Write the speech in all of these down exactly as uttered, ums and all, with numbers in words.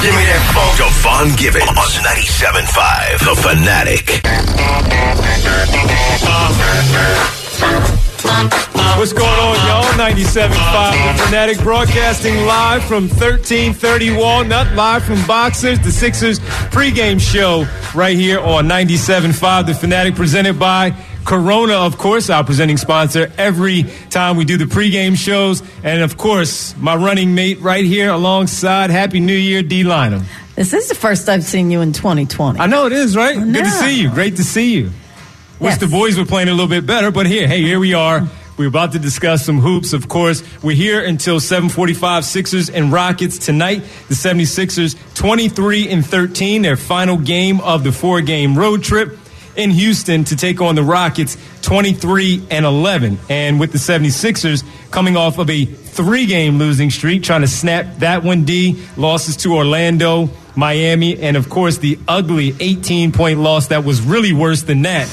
Give me that phone. Devon Givens on ninety-seven point five, The Fanatic. What's going on, y'all? ninety-seven point five, The Fanatic, broadcasting live from thirteen thirty Walnut, live from Boxers, the Sixers pregame show right here on ninety-seven point five, The Fanatic, presented by Corona, of course, our presenting sponsor every time we do the pregame shows. And, of course, my running mate right here alongside. Happy New Year, D. Lynham. This is the first I've seen you in twenty twenty. I know it is, right? Good to see you. Great to see you. Wish Yes. the boys were playing a little bit better, but here, hey, here we are. We're about to discuss some hoops, of course. We're here until seven forty-five, Sixers and Rockets tonight. The seventy-sixers, twenty-three and thirteen, their final game of the four-game road trip in Houston to take on the Rockets, twenty-three and eleven. And with the seventy-sixers coming off of a three-game losing streak, trying to snap that one, D, losses to Orlando, Miami, and, of course, the ugly eighteen-point loss that was really worse than that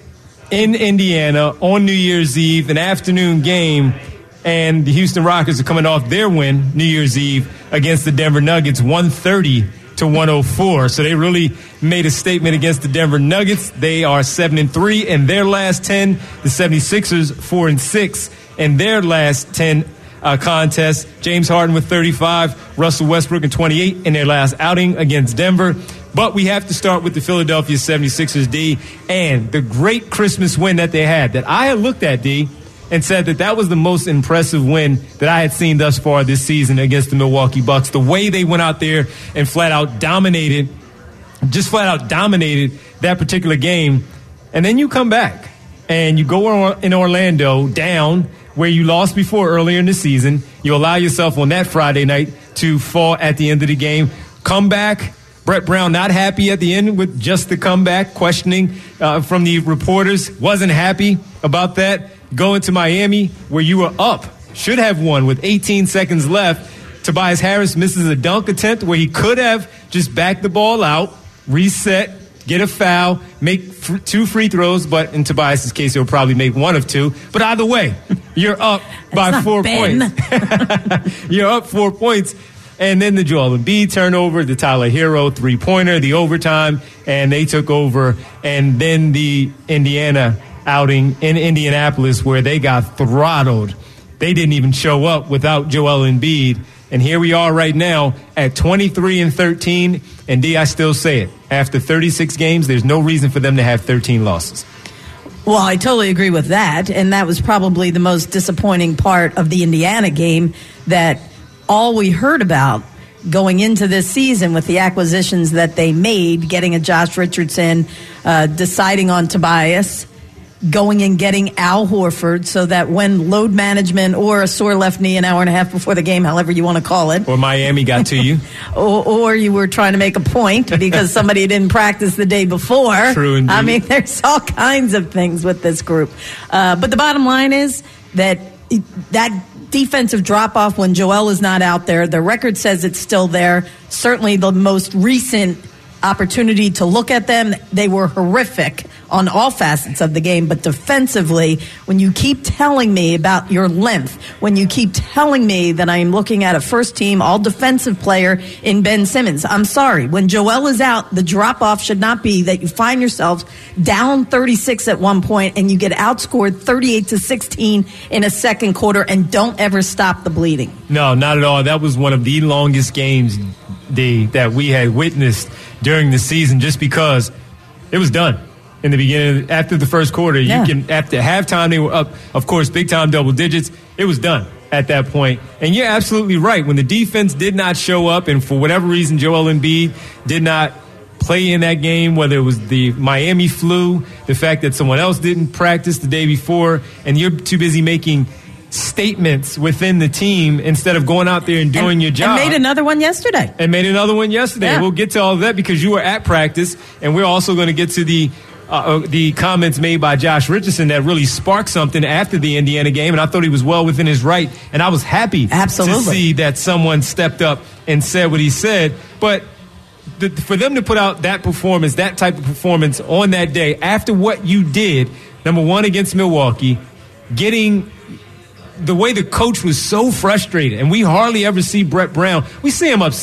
in Indiana on New Year's Eve, an afternoon game, and the Houston Rockets are coming off their win New Year's Eve against the Denver Nuggets, one thirty to one oh four. So they really made a statement against the Denver Nuggets. They are seven and three in their last ten. The seventy-sixers four and six in their last ten uh, contests. James Harden with thirty-five, Russell Westbrook and twenty-eight in their last outing against Denver. But we have to start with the Philadelphia seventy-sixers, D, and the great Christmas win that they had that I had looked at, D, and said that that was the most impressive win that I had seen thus far this season against the Milwaukee Bucks. The way they went out there and flat out dominated, just flat out dominated that particular game. And then you come back and you go in Orlando down where you lost before earlier in the season. You allow yourself on that Friday night to fall at the end of the game. Come back. Brett Brown not happy at the end with just the comeback, questioning uh, from the reporters. Wasn't happy about that. Going to Miami where you were up, should have won with eighteen seconds left. Tobias Harris misses a dunk attempt where he could have just backed the ball out, reset, get a foul, make f- two free throws, but in Tobias's case, he'll probably make one of two. But either way, you're up by four Ben. points. You're up four points. And then the Joel Embiid turnover, the Tyler Hero three-pointer, the overtime, and they took over. And then the Indiana outing in Indianapolis where they got throttled. They didn't even show up without Joel Embiid. And here we are right now at twenty-three and thirteen. And, D, I still say it. After thirty-six games, there's no reason for them to have thirteen losses. Well, I totally agree with that. And that was probably the most disappointing part of the Indiana game, that all we heard about going into this season with the acquisitions that they made, getting a Josh Richardson, uh, deciding on Tobias, going and getting Al Horford so that when load management or a sore left knee an hour and a half before the game, however you want to call it. Or Miami got to you. or, or you were trying to make a point because somebody didn't practice the day before. True indeed. I mean, there's all kinds of things with this group. Uh, but the bottom line is that that defensive drop-off when Joel is not out there, the record says it's still there. Certainly the most recent opportunity to look at them, they were horrific on all facets of the game. But defensively, when you keep telling me about your length, when you keep telling me that I am looking at a first-team all-defensive player in Ben Simmons, I'm sorry. When Joel is out, the drop-off should not be that you find yourselves down thirty-six at one point and you get outscored thirty-eight to sixteen in a second quarter and don't ever stop the bleeding. No, not at all. That was one of the longest games, D, that we had witnessed during the season, just because it was done in the beginning. After the first quarter, yeah. you can after halftime they were up, of course, big time double digits. It was done at that point. And you're absolutely right. When the defense did not show up, and for whatever reason Joel Embiid did not play in that game, whether it was the Miami flu, the fact that someone else didn't practice the day before, and you're too busy making statements within the team instead of going out there and doing and, your job. And made another one yesterday. And made another one yesterday. Yeah. We'll get to all of that because you were at practice, and we're also going to get to the uh, the comments made by Josh Richardson that really sparked something after the Indiana game, and I thought he was well within his right, and I was happy Absolutely. to see that someone stepped up and said what he said. But the, for them to put out that performance, that type of performance on that day, after what you did, number one, against Milwaukee, getting the way the coach was so frustrated, and we hardly ever see Brett Brown. We see him upset,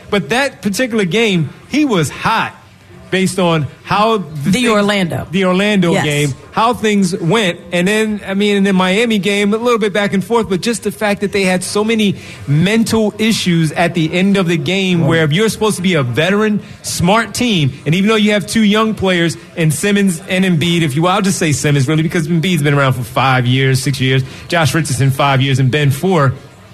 But that particular game, he was hot based on how the, the things, Orlando, the Orlando yes. game, how things went. And then, I mean, in the Miami game, a little bit back and forth, but just the fact that they had so many mental issues at the end of the game where if you're supposed to be a veteran, smart team, and even though you have two young players in Simmons and Embiid, if you will, I'll just say Simmons really because Embiid's been around for five years, six years, Josh Richardson five years, and Ben four.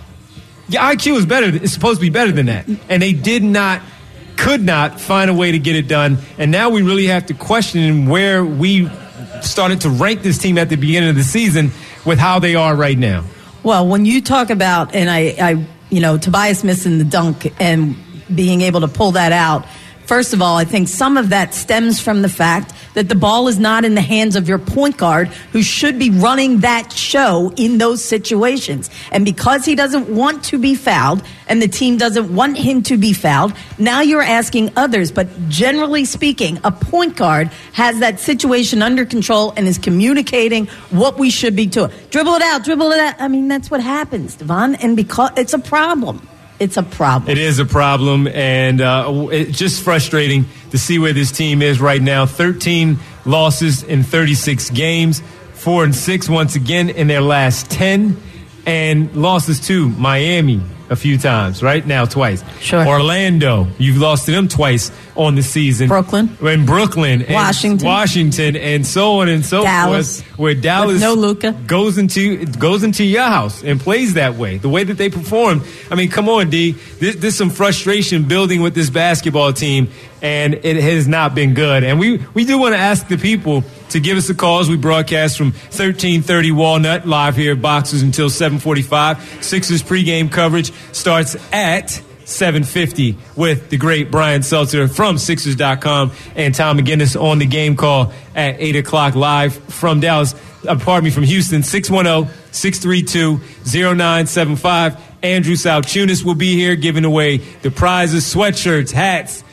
Your I Q is better. It's supposed to be better than that. And they did not could not find a way to get it done. And now we really have to question where we started to rank this team at the beginning of the season with how they are right now. Well, when you talk about, and I, I you know, Tobias missing the dunk and being able to pull that out, first of all, I think some of that stems from the fact that the ball is not in the hands of your point guard who should be running that show in those situations. And because he doesn't want to be fouled and the team doesn't want him to be fouled, now you're asking others. But generally speaking, a point guard has that situation under control and is communicating what we should be doing. Dribble it out, dribble it out. I mean, that's what happens, Devon, and because it's a problem. It's a problem. It is a problem, and uh, it's just frustrating to see where this team is right now. thirteen losses in thirty-six games, four and six once again in their last ten, and losses to Miami a few times, right? Now twice. Sure. Orlando, you've lost to them twice on the season. Brooklyn. And Brooklyn. And Washington. Washington, and so on and so Dallas. forth. Where Dallas With no Luka. goes into goes into your house and plays that way. The way that they perform. I mean, come on, D. This, there's some frustration building with this basketball team, and it has not been good. And we, we do want to ask the people to give us a call as we broadcast from thirteen thirty Walnut live here at Boxers until seven forty-five. Sixers pregame coverage starts at seven fifty with the great Brian Seltzer from Sixers dot com and Tom McGinnis on the game call at eight o'clock live from Dallas, uh, pardon me, from Houston, six one zero, six three two, zero nine seven five. Andrew Salchunas will be here giving away the prizes, sweatshirts, hats,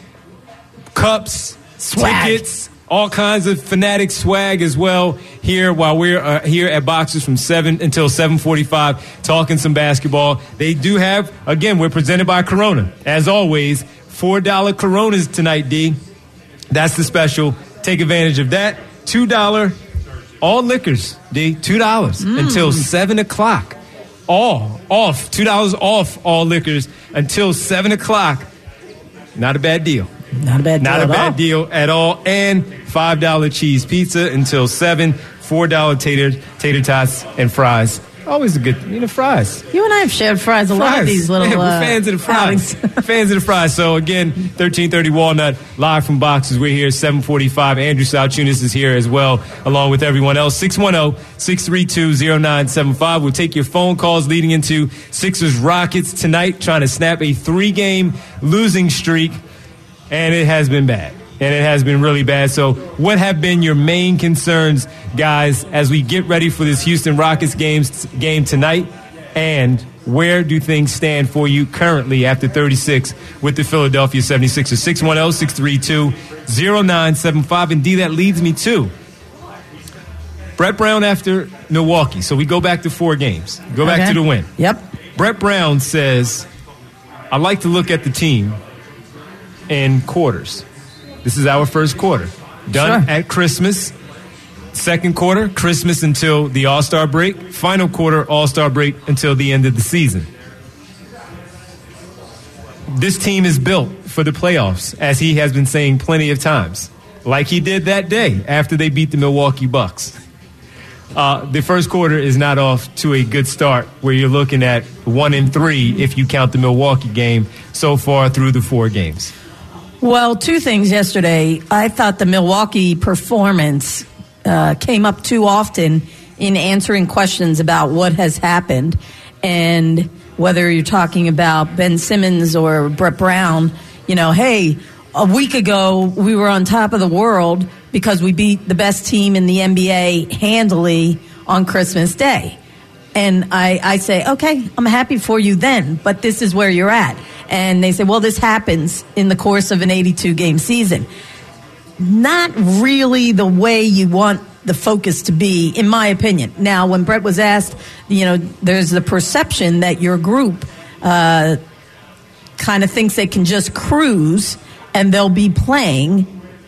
cups, Swag. tickets, all kinds of Fanatic swag as well here while we're uh, here at Boxers from seven until seven forty-five talking some basketball. They do have, again, we're presented by Corona. As always, four dollar Coronas tonight, D. That's the special. Take advantage of that. two dollars all liquors, D. two dollars mm. until seven o'clock. All off. two dollars off all liquors until seven o'clock. Not a bad deal. Not a bad deal Not a at bad all. deal at all. And five dollar cheese pizza until seven. four dollar tater, tater tots and fries. Always a good, you know, fries. You and I have shared fries a Fries. lot of these little Yeah, we're uh, fans of the fries. outings. Fans of the fries. So, again, thirteen thirty Walnut, live from Boxes. We're here at seven forty-five. Andrew Salchunas is here as well, along with everyone else. six one zero, six three two, zero nine seven five. We'll take your phone calls leading into Sixers Rockets tonight, trying to snap a three-game losing streak. And it has been bad. And it has been really bad. So what have been your main concerns, guys, as we get ready for this Houston Rockets games, game tonight? And where do things stand for you currently after thirty-six with the Philadelphia seventy-sixers? six one zero, six three two, zero nine seven five. And D, that leads me to Brett Brown after Milwaukee. So we go back to four games. Go back Okay. to the win. Yep. Brett Brown says, I like to look at the team in quarters. This is our first quarter. Done Sure. at Christmas. Second quarter, Christmas until the All-Star break. Final quarter, All-Star break until the end of the season. This team is built for the playoffs, as he has been saying plenty of times, like he did that day after they beat the Milwaukee Bucks. Uh, the first quarter is not off to a good start, where you're looking at one and three if you count the Milwaukee game so far through the four games. Well, two things yesterday. I thought the Milwaukee performance uh, came up too often in answering questions about what has happened. And whether you're talking about Ben Simmons or Brett Brown, you know, hey, a week ago we were on top of the world because we beat the best team in the N B A handily on Christmas Day. And I, I say, okay, I'm happy for you then, but this is where you're at. And they say, well, this happens in the course of an eighty-two game season. Not really the way you want the focus to be, in my opinion. Now, when Brett was asked, you know, there's the perception that your group uh, kind of thinks they can just cruise and they'll be playing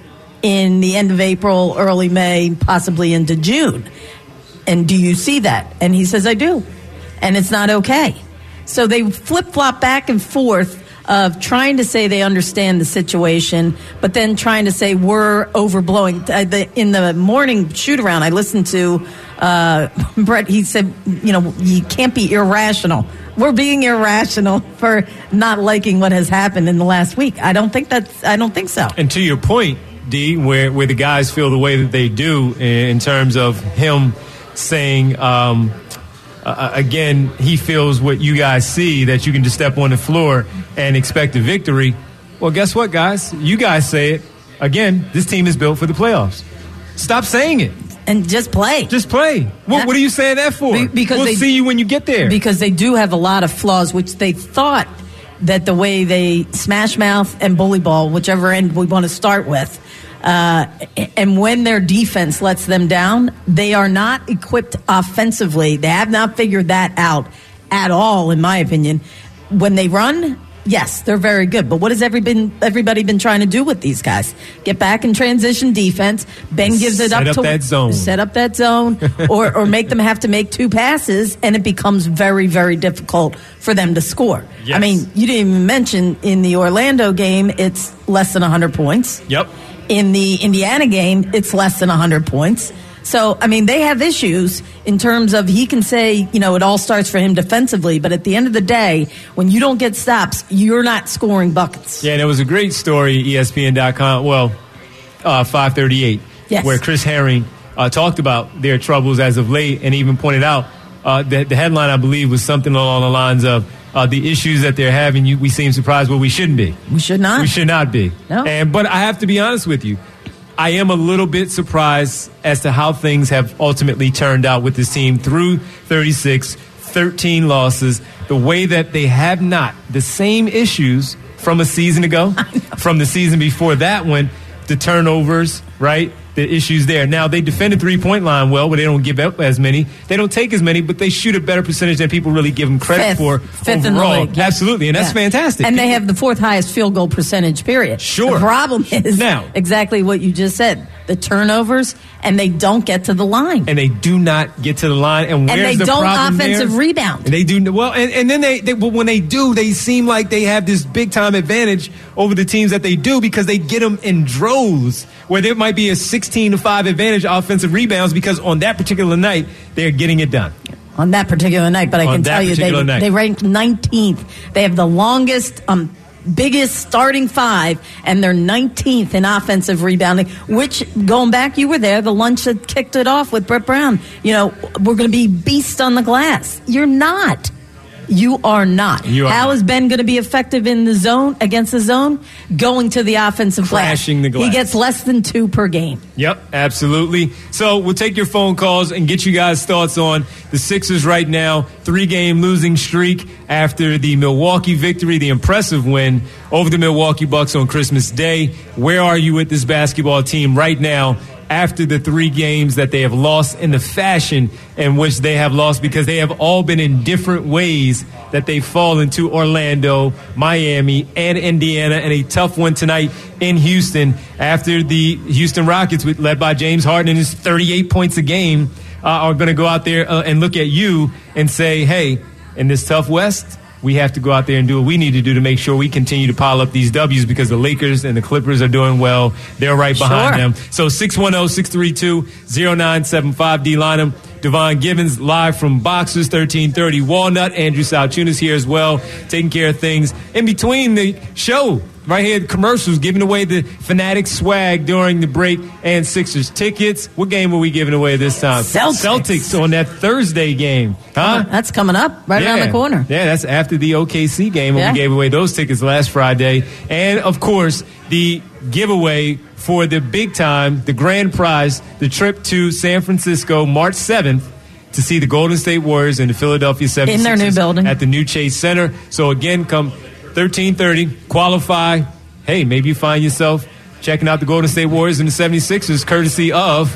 in the end of April, early May, possibly into June. And do you see that? And he says, I do. And it's not okay. So they flip-flop back and forth of trying to say they understand the situation, but then trying to say we're overblowing. In the morning shoot-around, I listened to uh, Brett. He said, you know, you can't be irrational. We're being irrational for not liking what has happened in the last week. I don't think that's. I don't think so. And to your point, D, where where the guys feel the way that they do in terms of him saying, um, uh, again, he feels what you guys see, that you can just step on the floor and expect a victory. Well, guess what, guys? You guys say it. Again, this team is built for the playoffs. Stop saying it. And just play. Just play. What, what are you saying that for? Be- because we'll they, see you when you get there. Because they do have a lot of flaws, which they thought that the way they smash mouth and bully ball, whichever end we want to start with, uh, and when their defense lets them down, they are not equipped offensively. They have not figured that out at all, in my opinion. When they run, yes, they're very good. But what has every been, everybody been trying to do with these guys? Get back in transition defense. Ben gives it set up, up to that zone. Set up that zone, or or make them have to make two passes, and it becomes very, very difficult for them to score. Yes. I mean, you didn't even mention in the Orlando game, it's less than one hundred points. Yep. In the Indiana game, it's less than one hundred points. So, I mean, they have issues in terms of he can say, you know, it all starts for him defensively. But at the end of the day, when you don't get stops, you're not scoring buckets. Yeah, and it was a great story, E S P N dot com, well, uh, five thirty-eight, yes. where Chris Herring uh, talked about their troubles as of late and even pointed out uh, that the headline, I believe, was something along the lines of uh, the issues that they're having, you, we seem surprised, but we shouldn't be. We should not. We should not be. No. And, but I have to be honest with you. I am a little bit surprised as to how things have ultimately turned out with this team through thirty-six, thirteen losses, the way that they have not the same issues from a season ago, from the season before that one, the turnovers, right? The issues there. Now, they defend the three-point line well, but they don't give up as many. They don't take as many, but they shoot a better percentage than people really give them credit Fifth. for Fifth overall. in the league. Absolutely, and that's yeah. fantastic. And they have the fourth highest field goal percentage, period. Sure. The problem is now, exactly what you just said. The turnovers, and they don't get to the line. And they do not get to the line. And, and where's they the don't problem offensive there? rebound. And they do well, and, and then they, they well, when they do, they seem like they have this big time advantage over the teams that they do because they get them in droves, where there might be a sixteen to five advantage offensive rebounds because on that particular night they're getting it done. On that particular night, but I on can tell you they night. they ranked nineteenth. They have the longest. Um, biggest starting five, and they're nineteenth in offensive rebounding, which, going back, you were there, the lunch that kicked it off with Brett Brown. You know, we're going to be beasts on the glass. You're not. You are not. You are How not. is Ben going to be effective in the zone, against the zone? Going to the offensive Crashing glass. the glass. He gets less than two per game. Yep, absolutely. So we'll take your phone calls and get you guys' thoughts on the Sixers right now. Three-game losing streak after the Milwaukee victory, the impressive win over the Milwaukee Bucks on Christmas Day. Where are you with this basketball team right now after the three games that they have lost in the fashion in which they have lost, because they have all been in different ways that they fall into Orlando, Miami, and Indiana, and a tough one tonight in Houston after the Houston Rockets, led by James Harden and his thirty-eight points a game, uh, are going to go out there uh, and look at you and say, hey, in this tough West, we have to go out there and do what we need to do to make sure we continue to pile up these W's, because the Lakers and the Clippers are doing well. They're right behind Sure. them. So six one zero, six three two, zero nine seven five, D-Lineham. Devon Givens live from Boxers, thirteen thirty Walnut. Andrew Salchunas here as well, taking care of things in between the show. Right here, commercials, giving away the Fanatic swag during the break and Sixers tickets. What game are we giving away this time? Celtics. Celtics on that Thursday game. Huh? That's coming up right yeah. around the corner. Yeah, that's after the O K C game when Yeah. we gave away those tickets last Friday. And, of course, the giveaway for the big time, the grand prize, the trip to San Francisco March seventh to see the Golden State Warriors and the Philadelphia seventy-sixers In their new building. at the new Chase Center. So, again, come thirteen thirty, qualify. Hey, maybe you find yourself checking out the Golden State Warriors and the seventy-sixers courtesy of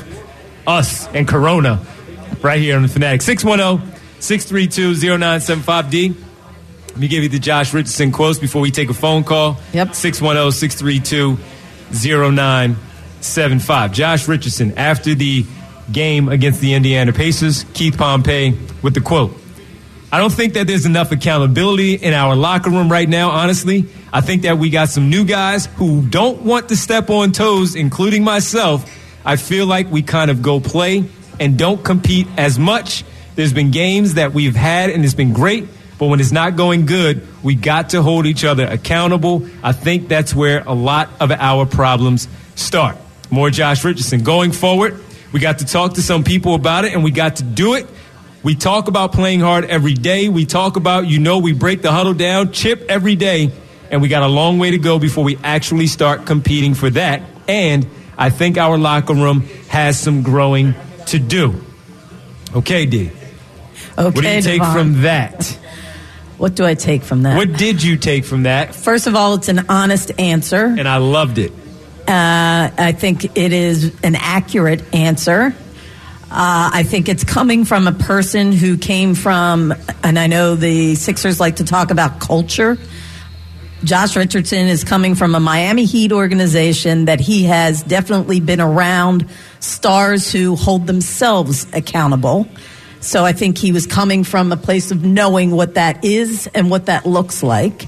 us and Corona right here on the Fanatic. six one zero, six three two, zero nine seven five, D. Let me give you the Josh Richardson quotes before we take a phone call. Yep. six one zero, six three two, zero nine seven five. Josh Richardson, after the game against the Indiana Pacers, Keith Pompey with the quote. I don't think that there's enough accountability in our locker room right now, honestly. I think that we got some new guys who don't want to step on toes, including myself. I feel like we kind of go play and don't compete as much. There's been games that we've had and it's been great, but when it's not going good, we got to hold each other accountable. I think that's where a lot of our problems start. More Josh Richardson. Going forward, we got to talk to some people about it and we got to do it. We talk about playing hard every day. We talk about, you know, we break the huddle down, chip every day, and we got a long way to go before we actually start competing for that. And I think our locker room has some growing to do. Okay, D. Okay, what do you take Devon. from that? What do I take from that? What did you take from that? First of all, it's an honest answer. And I loved it. Uh, I think it is an accurate answer. Uh, I think it's coming from a person who came from, and I know the Sixers like to talk about culture. Josh Richardson is coming from a Miami Heat organization that he has definitely been around stars who hold themselves accountable. So I think he was coming from a place of knowing what that is and what that looks like.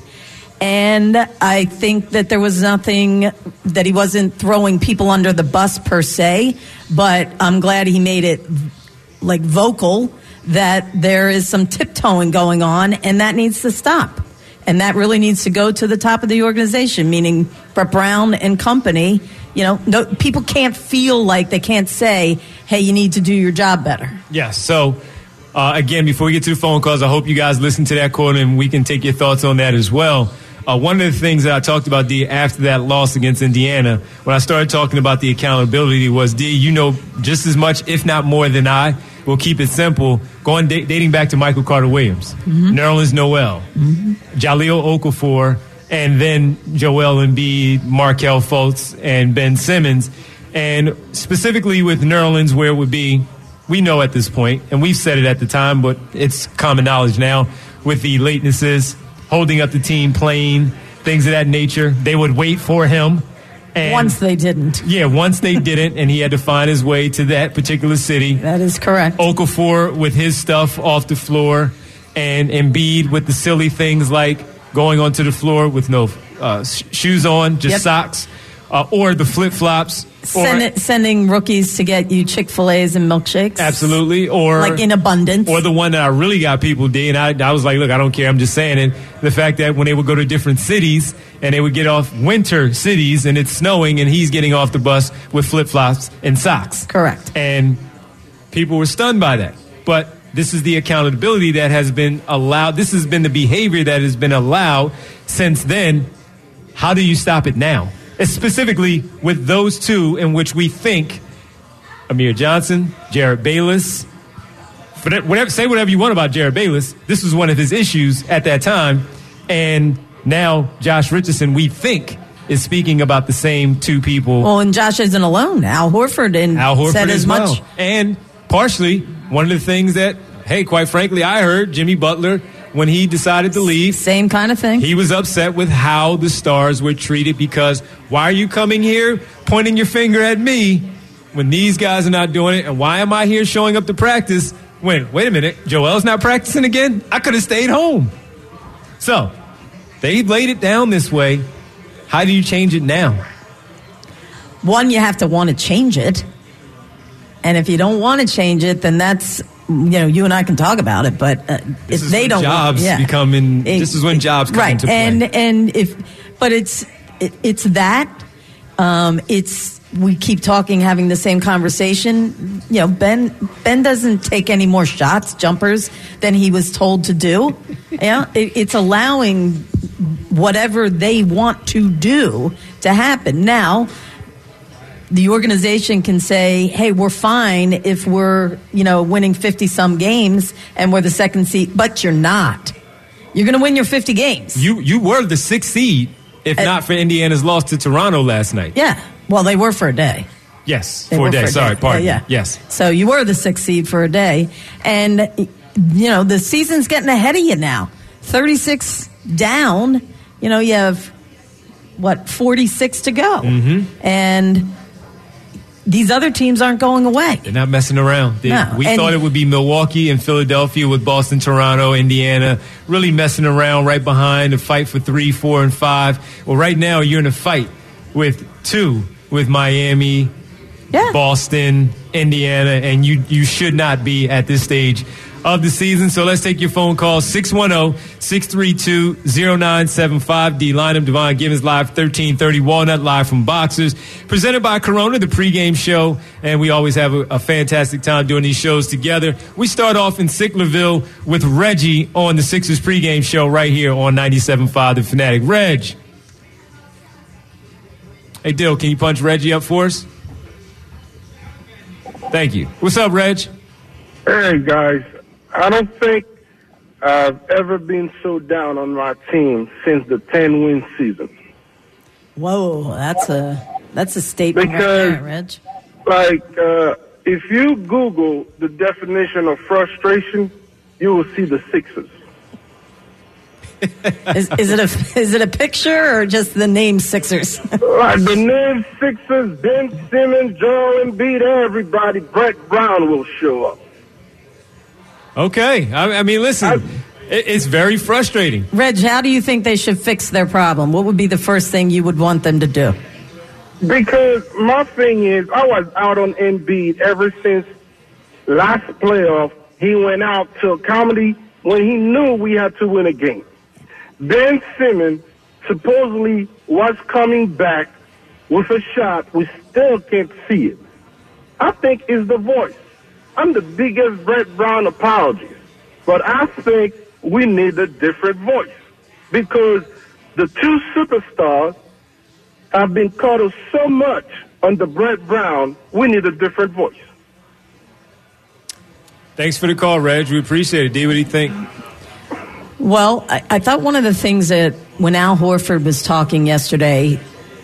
And I think that there was nothing, that he wasn't throwing people under the bus per se, but I'm glad he made it like vocal that there is some tiptoeing going on and that needs to stop. And that really needs to go to the top of the organization, meaning Brett Brown and company. You know, no, people can't feel like they can't say, hey, you need to do your job better. Yes. So, uh, again, before we get to the phone calls, I hope you guys listen to that quote and we can take your thoughts on that as well. Uh, one of the things that I talked about, D, after that loss against Indiana, when I started talking about the accountability was, D, you know just as much, if not more than I. We'll keep it simple. Going da- dating back to Michael Carter-Williams, mm-hmm. Nerlens Noel, mm-hmm. Jahlil Okafor, and then Joel Embiid, Markelle Fultz, and Ben Simmons. And specifically with Nerlens, where it would be, we know at this point, and we've said it at the time, but it's common knowledge now, with the latenesses, holding up the team, playing, things of that nature. They would wait for him. And once they didn't. Yeah, once they didn't, and he had to find his way to that particular city. That is correct. Okafor with his stuff off the floor, and Embiid with the silly things like going onto the floor with no uh, sh- shoes on, just yep. socks, uh, or the flip-flops. Send it, sending rookies to get you Chick-fil-A's and milkshakes. Absolutely. Or like in abundance. Or the one that I really got people did, and I, I was like, look, I don't care, I'm just saying it. The fact that when they would go to different cities and they would get off winter cities and it's snowing and he's getting off the bus with flip-flops and socks. Correct. And people were stunned by that. But this is the accountability that has been allowed. This has been the behavior that has been allowed since then. How do you stop it now? Specifically with those two in which we think Amir Johnson, Jared Bayless, whatever, say whatever you want about Jared Bayless. This was one of his issues at that time. And now Josh Richardson, we think, is speaking about the same two people. Well, and Josh isn't alone. Al Horford, and Al Horford said as, as much. Well. And partially, one of the things that, hey, quite frankly, I heard Jimmy Butler, when he decided to leave, same kind of thing. He was upset with how the Stars were treated because why are you coming here pointing your finger at me when these guys are not doing it? And why am I here showing up to practice when, wait a minute, Joel's not practicing again? I could have stayed home. So they laid it down this way. How do you change it now? One, you have to want to change it. And if you don't want to change it, then that's, you know, you and I can talk about it, but uh, if they don't, jobs yeah. become in. It, this is when jobs come right. into play. And and if, but it's it, it's that. Um, it's we keep talking, having the same conversation. You know, Ben Ben doesn't take any more shots, jumpers than he was told to do. Yeah, it, it's allowing whatever they want to do to happen now. The organization can say, hey, we're fine if we're, you know, winning fifty-some games and we're the second seed, but you're not. You're going to win your fifty games. You you were the sixth seed, if uh, not for Indiana's loss to Toronto last night. Yeah. Well, they were for a day. Yes, they for a day. For a Sorry, day. pardon yeah, yeah. me. Yes. So you were the sixth seed for a day. And, you know, the season's getting ahead of you now. thirty-six down. You know, you have, what, forty-six to go. Mm-hmm. And these other teams aren't going away. They're not messing around. They, No. We And- thought it would be Milwaukee and Philadelphia with Boston, Toronto, Indiana, really messing around right behind to fight for three, four, and five. Well, right now you're in a fight with two, with Miami, Yeah. Boston, Indiana, and you, you should not be at this stage of the season. So let's take your phone call, six one zero, six three two, zero nine seven five. D. Lineham, Devon Givens, live thirteen thirty Walnut, live from Boxers. Presented by Corona, the pregame show, and we always have a, a fantastic time doing these shows together. We start off in Sicklerville with Reggie on the Sixers pregame show right here on ninety-seven point five The Fanatic. Reg. Hey, Dill, can you punch Reggie up for us? Thank you. What's up, Reg? Hey, guys. I don't think I've ever been so down on my team since the ten-win season. Whoa, that's a that's a statement Because- right there, Reg. Like, uh, if you Google the definition of frustration, you will see the Sixers. Is, is it a is it a picture or just the name Sixers? Like the name Sixers, Ben Simmons, Joel Embiid, everybody, Brett Brown will show up. Okay. I, I mean, listen, it, it's very frustrating. Reg, how do you think they should fix their problem? What would be the first thing you would want them to do? Because my thing is, I was out on Embiid ever since last playoff. He went out to a comedy when he knew we had to win a game. Ben Simmons supposedly was coming back with a shot. We still can't see it. I think it's the voice. I'm the biggest Brett Brown apologist, but I think we need a different voice because the two superstars have been coddled so much under Brett Brown. We need a different voice. Thanks for the call, Reg. We appreciate it. D, what do you think? Well, I, I thought one of the things that when Al Horford was talking yesterday,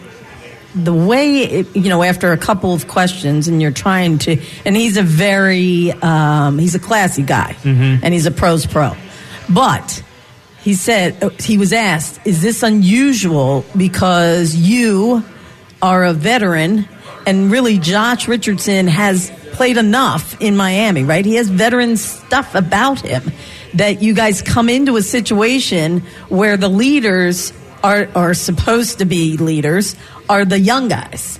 the way, it, you know, after a couple of questions and you're trying to, and he's a very, um, he's a classy guy, Mm-hmm. and he's a pro's pro. But he said, he was asked, is this unusual because you are a veteran and really Josh Richardson has played enough in Miami, right? He has veteran stuff about him that you guys come into a situation where the leaders are, are supposed to be leaders are the young guys.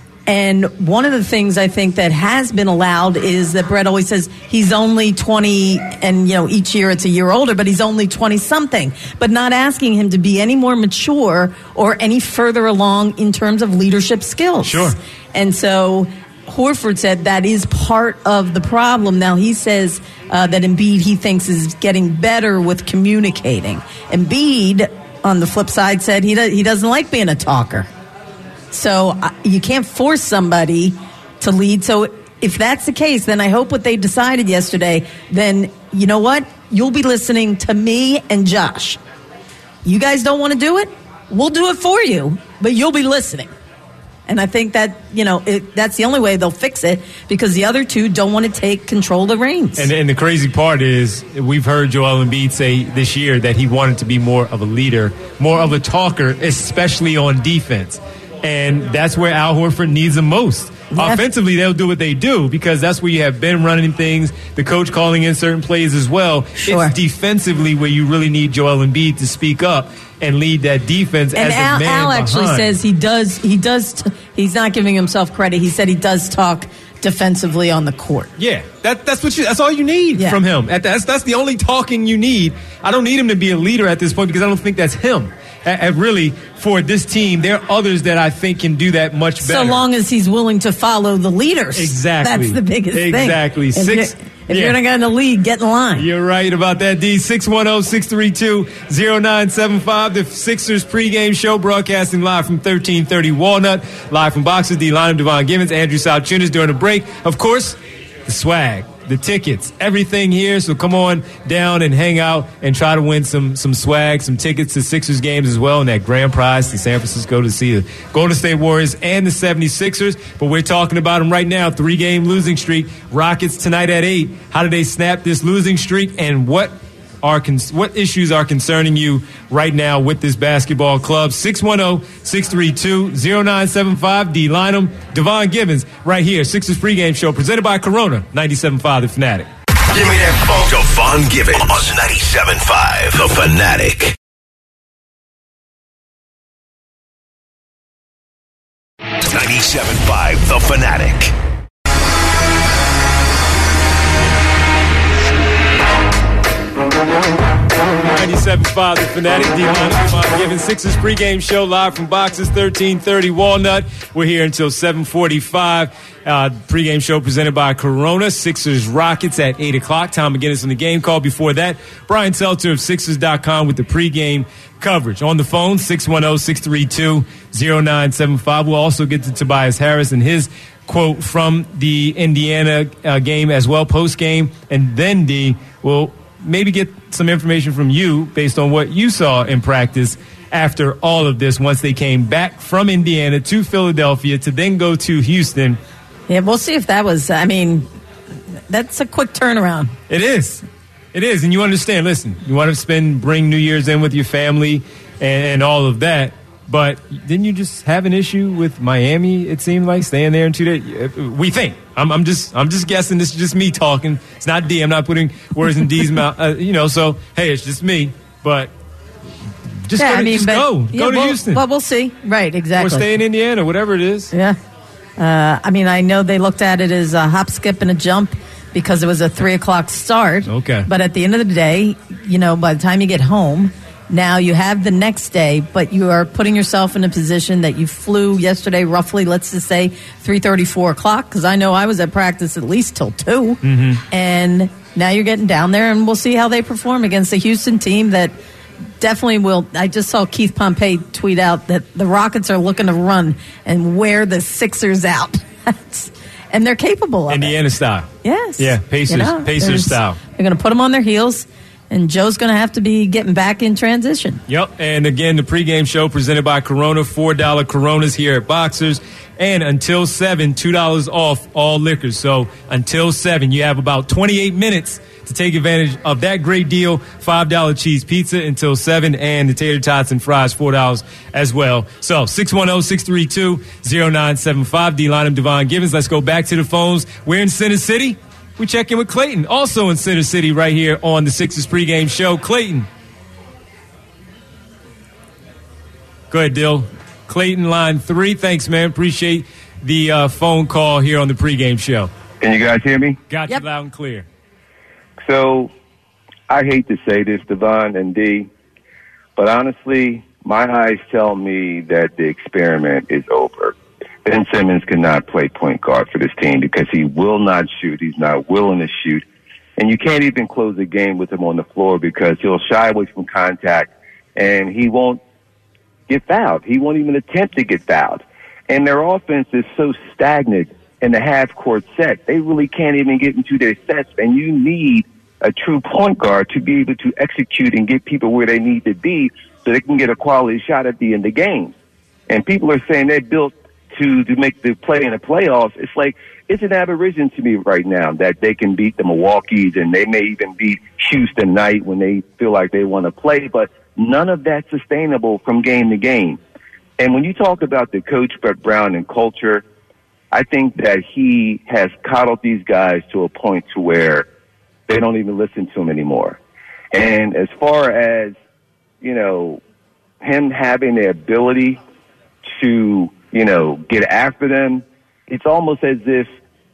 And one of the things I think that has been allowed is that Brett always says he's only twenty, and, you know, each year it's a year older, but he's only twenty-something, but not asking him to be any more mature or any further along in terms of leadership skills. Sure. And so Horford said that is part of the problem. Now, he says uh, that Embiid, he thinks, is getting better with communicating. Embiid, on the flip side, said he, do- he doesn't like being a talker. So uh, you can't force somebody to lead. So if that's the case, then I hope what they decided yesterday, then you know what? You'll be listening to me and Josh. You guys don't want to do it? We'll do it for you, but you'll be listening. And I think that, you know, it, that's the only way they'll fix it because the other two don't want to take control of the reins. And, and the crazy part is we've heard Joel Embiid say this year that he wanted to be more of a leader, more of a talker, especially on defense. And that's where Al Horford needs him most. Yeah. Offensively, they'll do what they do because that's where you have Ben running things, the coach calling in certain plays as well. Sure. It's defensively where you really need Joel Embiid to speak up and lead that defense and as Al, a man Al actually behind. says he does, he does, t- he's not giving himself credit. He said he does talk defensively on the court. Yeah, that, that's what you, that's all you need Yeah. from him. At that's that's the only talking you need. I don't need him to be a leader at this point because I don't think that's him. And really, for this team, there are others that I think can do that much better. So long as he's willing to follow the leaders. Exactly. That's the biggest thing. Exactly. If, Six- you're, if yeah. you're going to get in the lead, get in line. You're right about that, D. six one zero, six three two, zero nine seven five. The Sixers pregame show broadcasting live from thirteen thirty Walnut. Live from Boxers, D. Lineham, Devon Givens, Andrew Salchunas during the break. Of course, the swag, the tickets, everything here. So come on down and hang out and try to win some some swag, some tickets to Sixers games as well, and that grand prize to San Francisco to see the Golden State Warriors and the seventy-sixers. But we're talking about them right now. Three-game losing streak. Rockets tonight at eight. How do they snap this losing streak, and what are con- what issues are concerning you right now with this basketball club. six one zero, six three two, zero nine seven five. D. Lynham, Devon Givens, right here. Sixers pregame show presented by Corona, ninety-seven point five The Fanatic. Give me that phone. Devon Givens on ninety-seven point five The Fanatic. ninety-seven point five The Fanatic. ninety-seven point five The Fanatic. D-Line giving Sixers pregame show live from Boxes thirteen thirty Walnut. We're here until seven forty-five. Uh, pregame show presented by Corona. Sixers Rockets at eight o'clock. Tom McGinnis on the game call. Before that, Brian Seltzer of Sixers dot com with the pregame coverage. On the phone, six one zero, six three two, zero nine seven five. We'll also get to Tobias Harris and his quote from the Indiana uh, game as well, post-game. And then, D, we'll maybe get some information from you based on what you saw in practice after all of this, once they came back from Indiana to Philadelphia to then go to Houston. Yeah, we'll see if that was, I mean, that's a quick turnaround. It is. It is. And you understand, listen, you want to spend, bring New Year's in with your family and, and all of that. But didn't you just have an issue with Miami, it seemed like, staying there in two days? We think. I'm, I'm just I'm just guessing. This is just me talking. It's not D. I'm not putting words in D's mouth. Uh, you know, so, hey, it's just me. But just yeah, go. To, I mean, just but, go. Yeah, go to well, Houston. Well, we'll see. Right, exactly. Or stay in Indiana, whatever it is. Yeah. Uh, I mean, I know they looked at it as a hop, skip, and a jump because it was a three o'clock start. Okay. But at the end of the day, you know, by the time you get home, now you have the next day, but you are putting yourself in a position that you flew yesterday roughly, let's just say, three thirty, four o'clock, because I know I was at practice at least till two. Mm-hmm. And now you're getting down there, and we'll see how they perform against the Houston team that definitely will. I just saw Keith Pompey tweet out that the Rockets are looking to run and wear the Sixers out. And they're capable of Indiana it. style. Yes. Yeah, Pacers, You know, Pacers there's- style. They're going to put them on their heels. And Joe's going to have to be getting back in transition. Yep. And again, the pregame show presented by Corona, four dollar Coronas here at Boxers. And until seven, two dollars off all liquors. So until seven, you have about twenty-eight minutes to take advantage of that great deal. five dollar cheese pizza until seven, and the tater tots and fries, four dollars as well. So six one zero, six three two, zero nine seven five. D-Line Devon Givens. Let's go back to the phones. We're in Center City. We check in with Clayton, also in Center City, right here on the Sixers pregame show. Clayton. Go ahead, Dill. Clayton, line three. Thanks, man. Appreciate the uh, phone call here on the pregame show. Can you guys hear me? Got Yep. you loud and clear. So, I hate to say this, Devon and D, but honestly, my eyes tell me that the experiment is over. Ben Simmons cannot play point guard for this team because he will not shoot. He's not willing to shoot. And you can't even close the game with him on the floor because he'll shy away from contact and he won't get fouled. He won't even attempt to get fouled. And their offense is so stagnant in the half-court set. They really can't even get into their sets, and you need a true point guard to be able to execute and get people where they need to be so they can get a quality shot at the end of the game. And people are saying they're built to, to make the play in the playoffs. It's like, it's an aberration to me right now that they can beat the Milwaukees and they may even beat Houston tonight when they feel like they want to play, but none of that's sustainable from game to game. And when you talk about the coach, Brett Brown, and culture, I think that he has coddled these guys to a point to where they don't even listen to him anymore. And as far as, you know, him having the ability to, you know, get after them, it's almost as if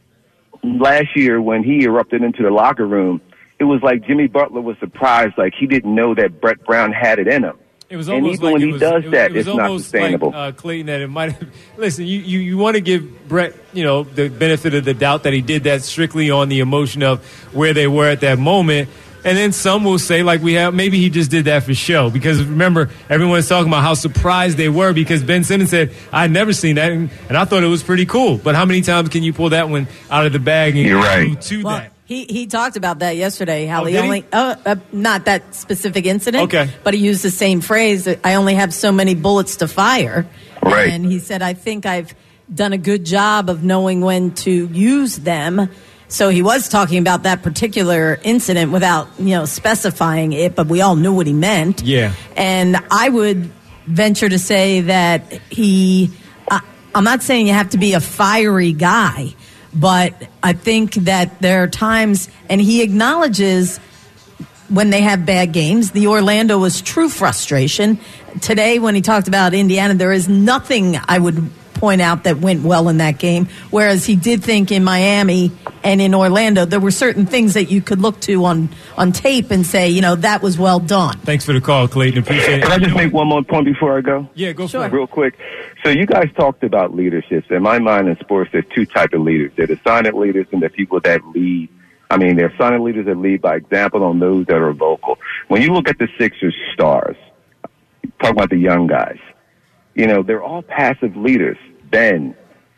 last year when he erupted into the locker room, it was like Jimmy Butler was surprised, like he didn't know that Brett Brown had it in him. It was and almost even like when it he was, does it was, that, it was it's not almost sustainable. Like, uh, Clayton, that it might have. Listen, you, you, you want to give Brett, you know, the benefit of the doubt that he did that strictly on the emotion of where they were at that moment. And then some will say, like we have, maybe he just did that for show. Because remember, everyone's talking about how surprised they were because Ben Simmons said, I'd never seen that, and, and I thought it was pretty cool. But how many times can you pull that one out of the bag and You're right. to Well, that? he, he talked about that yesterday, how Oh, he did he? only, uh, uh, not that specific incident, Okay. but he used the same phrase, that I only have so many bullets to fire. Right. And he said, I think I've done a good job of knowing when to use them. So he was talking about that particular incident without, you know, specifying it, but we all knew what he meant. Yeah. And I would venture to say that he, uh, I'm not saying you have to be a fiery guy, but I think that there are times, and he acknowledges when they have bad games, the Orlando was true frustration. Today, when he talked about Indiana, there is nothing I would point out that went well in that game, whereas he did think in Miami and in Orlando there were certain things that you could look to on, on tape and say, you know, that was well done. Thanks for the call, Clayton. Appreciate it. Can I just make one more point before I go? Yeah, go Sure. for it. Real quick. So you guys talked about leaderships. In my mind, in sports, there's two types of leaders. There are the silent leaders and the people that lead. I mean, there are silent leaders that lead by example on those that are vocal. When you look at the Sixers stars, talk about the young guys, you know, they're all passive leaders. Ben,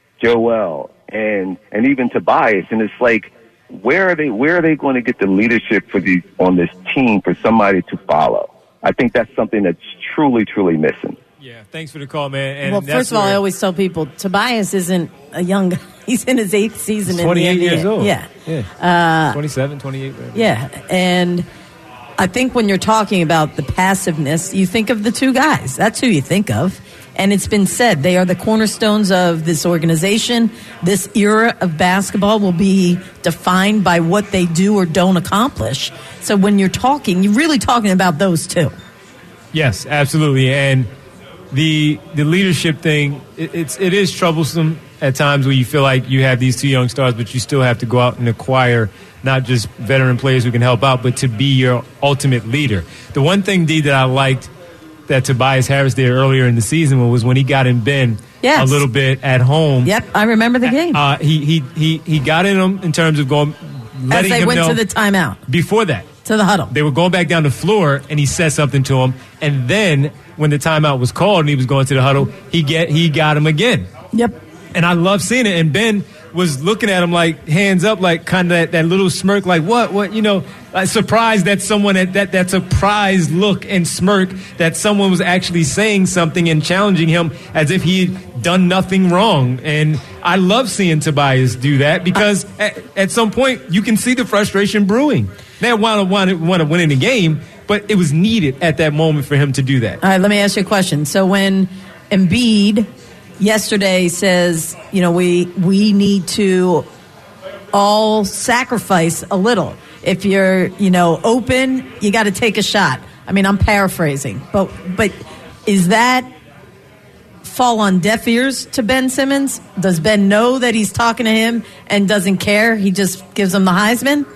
Joel, and and even Tobias, and it's like, where are they? Where are they going to get the leadership for these on this team for somebody to follow? I think that's something that's truly, truly missing. Yeah, thanks for the call, man. And Well, that's first of all, where- I always tell people Tobias isn't a young guy. He's in his eighth season in the twenty-eight N B A. years old. Yeah. Yeah. Uh, twenty-seven, twenty-eight. Whatever. Yeah, and I think when you're talking about the passiveness, you think of the two guys. That's who you think of. And it's been said, they are the cornerstones of this organization. This era of basketball will be defined by what they do or don't accomplish. So when you're talking, you're really talking about those two. Yes, absolutely. And the the leadership thing, it, it's it is troublesome at times where you feel like you have these two young stars, but you still have to go out and acquire not just veteran players who can help out, but to be your ultimate leader. The one thing, D, that I liked that Tobias Harris did earlier in the season was when he got in Ben Yes. a little bit at home. Yep, I remember the game. Uh, he, he he he got in him in terms of going, As letting they him went know to the timeout, before that. to the huddle. They were going back down the floor, and he said something to him. And then when the timeout was called and he was going to the huddle, he get he got him again. Yep. And I love seeing it. And Ben was looking at him like hands up, like kind of that, that little smirk, like what, what, you know, like surprised that someone that, that that surprised look and smirk that someone was actually saying something and challenging him as if he had done nothing wrong. And I love seeing Tobias do that because at, at some point you can see the frustration brewing. They want to want to want to win in the game, but it was needed at that moment for him to do that. All right, let me ask you a question. So when Embiid yesterday says, you know, we we need to all sacrifice a little. If you're, you know, open, you got to take a shot. I mean, I'm paraphrasing, but but is that fall on deaf ears to Ben Simmons? Does Ben know that he's talking to him and doesn't care? He just gives him the Heisman?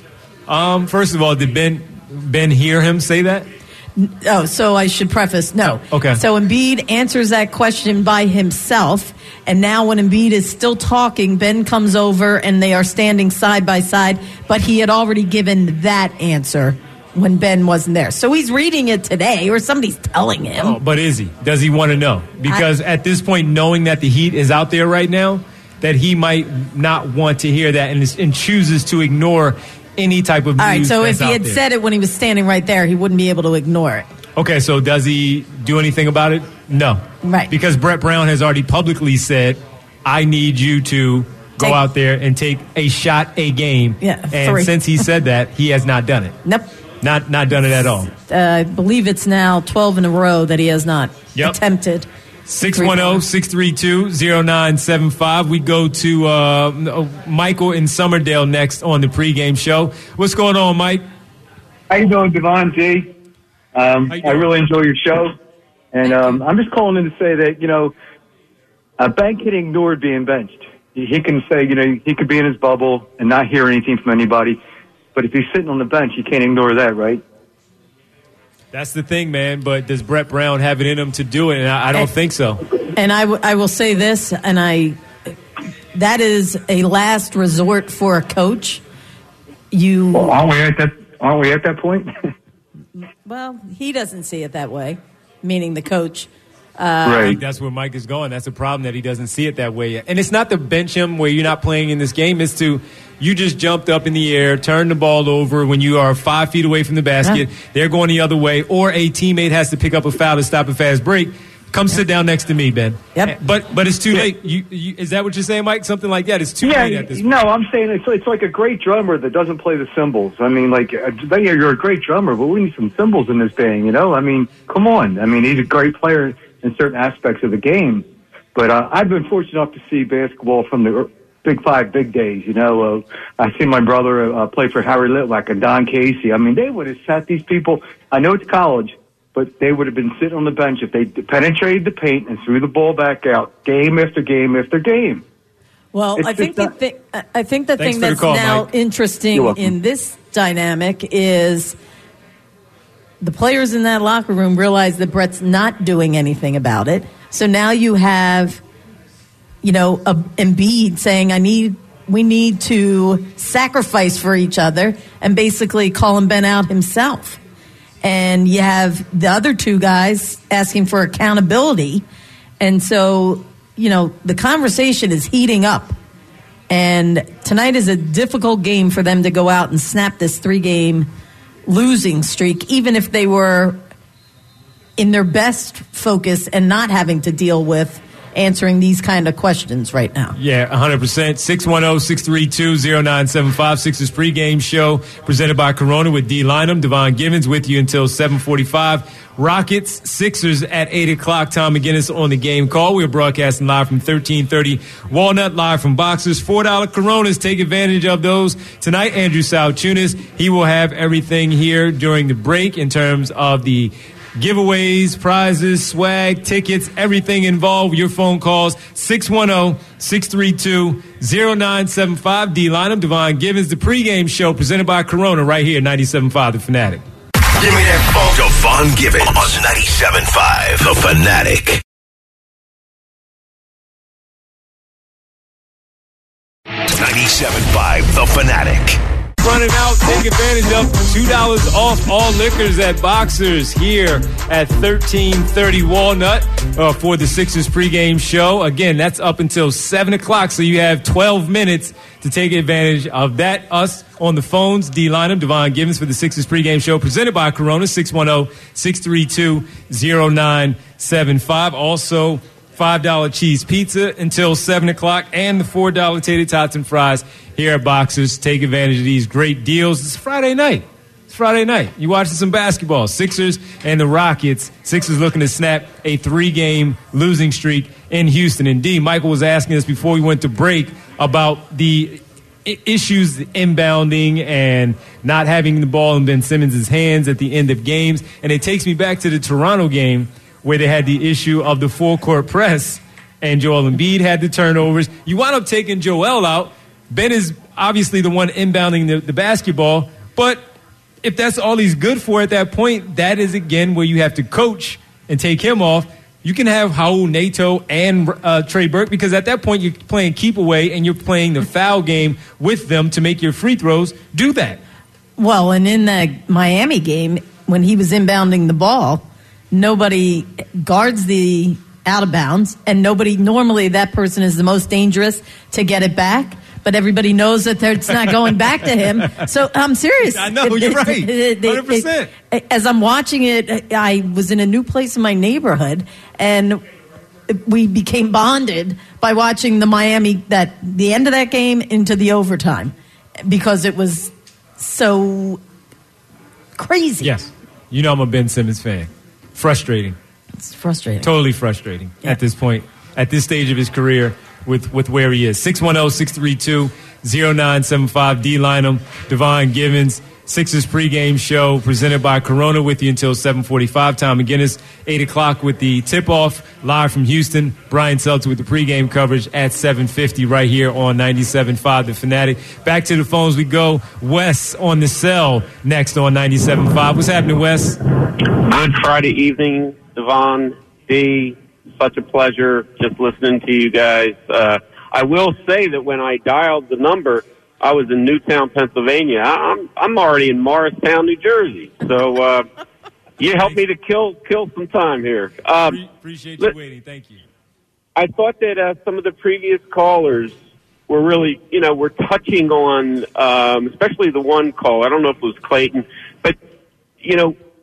Um, first of all, did Ben Ben hear him say that? Oh, so I should preface, no. Oh, okay. So Embiid answers that question by himself, and now when Embiid is still talking, Ben comes over and they are standing side by side, but he had already given that answer when Ben wasn't there. So he's reading it today, or somebody's telling him. Oh, but is he? Does he want to know? Because I, at this point, knowing that the heat is out there right now, that he might not want to hear that and, is, and chooses to ignore any type of news. All right, so if that's he out had there. said it when he was standing right there, he wouldn't be able to ignore it. Okay, so does he do anything about it? No. Right. Because Brett Brown has already publicly said, I need you to go Take- out there and take a shot a game. Yeah, and three. since he said that, he has not done it. Nope. Not not done it at all. Uh, I believe it's now twelve in a row that he has not Yep. attempted. six one zero, six three two, zero nine seven five. We go to uh, Michael in Summerdale next on the pregame show. What's going on, Mike? How you doing, Devon G? Um, How you I doing? really enjoy your show. And um, I'm just calling in to say that, you know, uh, Ben can ignore being benched. He, he can say, you know, he could be in his bubble and not hear anything from anybody. But if he's sitting on the bench, you can't ignore that, right? That's the thing, man. But does Brett Brown have it in him to do it? And I, I don't think so. And I, w- I will say this, and I that is a last resort for a coach. You Well, aren't we at that? Aren't we at that point? well, he doesn't see it that way, meaning the coach. I right. think that's where Mike is going. That's the problem, that he doesn't see it that way yet. And it's not to bench him where you're not playing in this game. It's to, you just jumped up in the air, turned the ball over when you are five feet away from the basket. Yeah. They're going the other way, or a teammate has to pick up a foul to stop a fast break. Come sit down next to me, Ben. Yep. But but it's too late. You, you, is that what you're saying, Mike? Something like that? It's too Yeah, late at this point. no, I'm saying it's it's like a great drummer that doesn't play the cymbals. I mean, like, uh, you're a great drummer, but we need some cymbals in this band, you know? I mean, come on. I mean, he's a great player in certain aspects of the game. But uh, I've been fortunate enough to see basketball from the Big Five big days, you know. Uh, I see my brother uh, play for Harry Litwack and Don Casey. I mean, they would have sat these people. I know it's college, but they would have been sitting on the bench if they penetrated the paint and threw the ball back out game after game after game. Well, It's I think the just thing, I think the Thanks thing for the that's call, now Mike. interesting You're welcome. in this dynamic is the players in that locker room realize that Brett's not doing anything about it. So now you have, you know, a, Embiid saying, "I need, we need to sacrifice for each other," and basically calling Ben out himself. And you have the other two guys asking for accountability. And so, you know, the conversation is heating up. And tonight is a difficult game for them to go out and snap this three-game losing streak, even if they were in their best focus and not having to deal with answering these kind of questions right now. Yeah, one hundred percent. six one zero, six three two, zero nine seven five. Sixers pregame show presented by Corona with D. Lynam. Devon Givens with you until seven forty-five. Rockets, Sixers at eight o'clock. Tom McGinnis on the game call. We're broadcasting live from thirteen thirty Walnut, live from Boxers. four dollar Coronas. Take advantage of those. Tonight, Andrew Saltunis. He will have everything here during the break in terms of the giveaways, prizes, swag, tickets, everything involved. Your phone calls, six one zero, six three two, zero nine seven five. D. Lynam, Devon Givens, the pregame show presented by Corona right here, ninety-seven point five The Fanatic. Give me that phone. Devon Givens on ninety-seven point five The Fanatic. ninety-seven point five The Fanatic. Running out, take advantage of two dollars off all liquors at Boxers here at thirteen thirty Walnut uh, for the Sixers pregame show. Again, that's up until seven o'clock, so you have twelve minutes to take advantage of that. Us on the phones, D. Lynam, Devon Givens for the Sixers pregame show presented by Corona, six one zero, six three two, zero nine seven five. Also, five dollar cheese pizza until seven o'clock, and the four dollar tater tots and fries here at Boxers. Take advantage of these great deals. It's Friday night. It's Friday night. You watching some basketball. Sixers and the Rockets. Sixers looking to snap a three-game losing streak in Houston. Indeed, Michael was asking us before we went to break about the I- issues, the inbounding and not having the ball in Ben Simmons' hands at the end of games. And it takes me back to the Toronto game where they had the issue of the full-court press, and Joel Embiid had the turnovers. You wound up taking Joel out. Ben is obviously the one inbounding the, the basketball, but if that's all he's good for at that point, that is, again, where you have to coach and take him off. You can have Raul Neto and uh, Trey Burke, because at that point you're playing keep away and you're playing the foul game with them to make your free throws. Do that. Well, and in the Miami game, when he was inbounding the ball, nobody guards the out of bounds, and nobody, normally that person is the most dangerous to get it back, but everybody knows that it's not going back to him. So I'm serious. I know, you're right. one hundred percent. As I'm watching it, I was in a new place in my neighborhood, and we became bonded by watching the Miami, that the end of that game into the overtime, because it was so crazy. Yes. You know I'm a Ben Simmons fan. Frustrating. It's frustrating. Totally frustrating Yeah. at this point, at this stage of his career with, with where he is. six one zero, six three two, zero nine seven five. D. Lynam, Devon Givens, Sixers pregame show presented by Corona with you until seven forty-five. Tom McGinnis, eight o'clock with the tip-off live from Houston. Brian Seltzer with the pregame coverage at seven fifty right here on ninety-seven point five The Fanatic. Back to the phones we go. Wes on the cell next on ninety-seven point five. What's happening, Wes? Good Friday evening, Devon, D. Such a pleasure just listening to you guys. Uh, I will say that when I dialed the number, I was in Newtown, Pennsylvania. I'm I'm already in Morristown, New Jersey. So uh, you helped me to kill kill some time here. Um, Appreciate you waiting. Thank you. I thought that uh, some of the previous callers were really, you know, were touching on, um, especially the one call. I don't know if it was Clayton, but you know,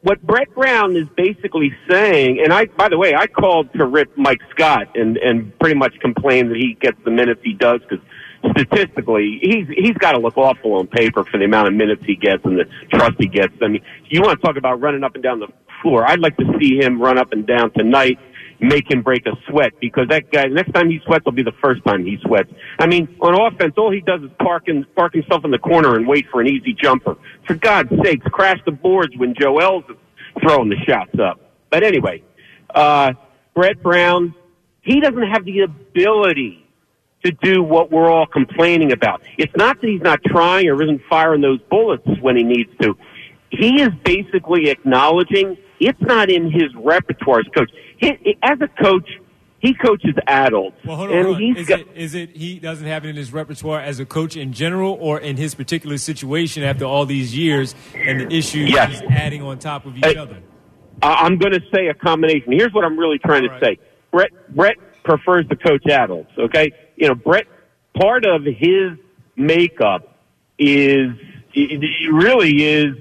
what Brett Brown is basically saying, and I, by the way, I called to rip Mike Scott and, and pretty much complain that he gets the minutes he does because statistically, he's he's got to look awful on paper for the amount of minutes he gets and the trust he gets. I mean, you want to talk about running up and down the floor. I'd like to see him run up and down tonight, make him break a sweat, because that guy, next time he sweats will be the first time he sweats. I mean, on offense, all he does is park, and, park himself in the corner and wait for an easy jumper. For God's sakes, crash the boards when Joel's throwing the shots up. But anyway, uh, Brett Brown, he doesn't have the ability to do what we're all complaining about. It's not that he's not trying or isn't firing those bullets when he needs to. He is basically acknowledging it's not in his repertoire as coach. He, as a coach, he coaches adults. Well, hold on, and hold on. He's is, got, it, is it he doesn't have it in his repertoire as a coach in general, or in his particular situation after all these years and the issues yes. he's adding on top of each hey, other? I'm going to say a combination. Here's what I'm really trying all to right. say. Brett, Brett prefers to coach adults, okay? You know, Brett, part of his makeup is, it really is,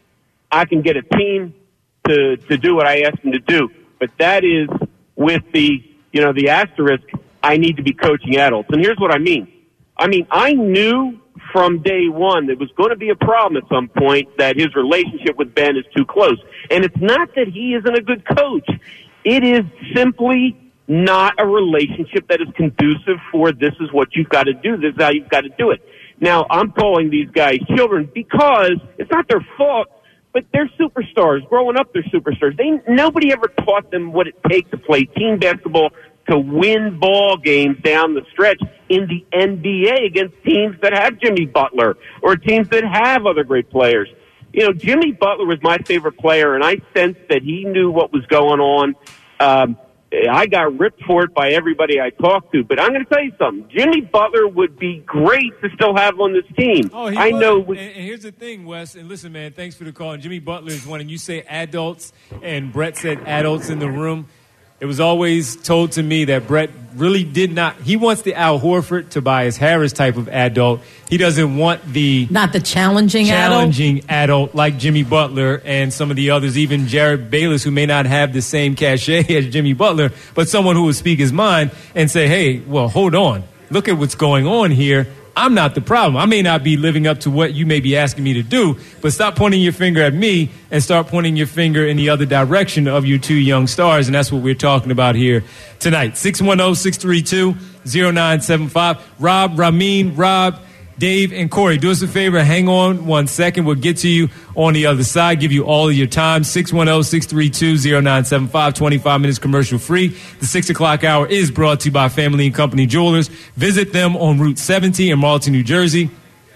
I can get a team to, to do what I ask them to do. But that is with the, you know, the asterisk, I need to be coaching adults. And here's what I mean. I mean, I knew from day one that it was going to be a problem at some point that his relationship with Ben is too close. And it's not that he isn't a good coach. It is simply not a relationship that is conducive for this is what you've got to do, this is how you've got to do it. Now, I'm calling these guys children because it's not their fault, but they're superstars. Growing up, they're superstars. They Nobody ever taught them what it takes to play team basketball, to win ball games down the stretch in the N B A against teams that have Jimmy Butler or teams that have other great players. You know, Jimmy Butler was my favorite player, and I sensed that he knew what was going on. Um, I got ripped for it by everybody I talked to, but I'm going to tell you something. Jimmy Butler would be great to still have on this team. Oh, he I was. know. And, and here's the thing, Wes, and listen, man, thanks for the call. And Jimmy Butler is one, and you say adults, and Brett said adults in the room. It was always told to me that Brett really did not. He wants the Al Horford, Tobias Harris type of adult. He doesn't want the not the challenging challenging adult, adult like Jimmy Butler and some of the others, even Jared Bayless, who may not have the same cachet as Jimmy Butler, but someone who will speak his mind and say, "Hey, well, hold on, look at what's going on here. I'm not the problem. I may not be living up to what you may be asking me to do, but stop pointing your finger at me and start pointing your finger in the other direction of your two young stars." And that's what we're talking about here tonight. six one zero, six three two, zero nine seven five. Rob, Ramin, Rob, Dave, and Corey, do us a favor. Hang on one second. We'll get to you on the other side, give you all of your time. six one zero, six three two, zero nine seven five, twenty-five minutes commercial free. The six o'clock hour is brought to you by Family and Company Jewelers. Visit them on Route seventy in Marlton, New Jersey,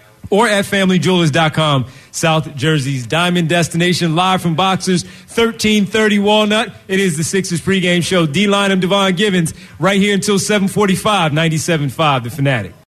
or at family jewelers dot com, South Jersey's diamond destination. Live from Boxers, thirteen thirty Walnut. It is the Sixers pregame show. D-Line and Devon Givens right here until seven forty-five, ninety-seven point five The Fanatic.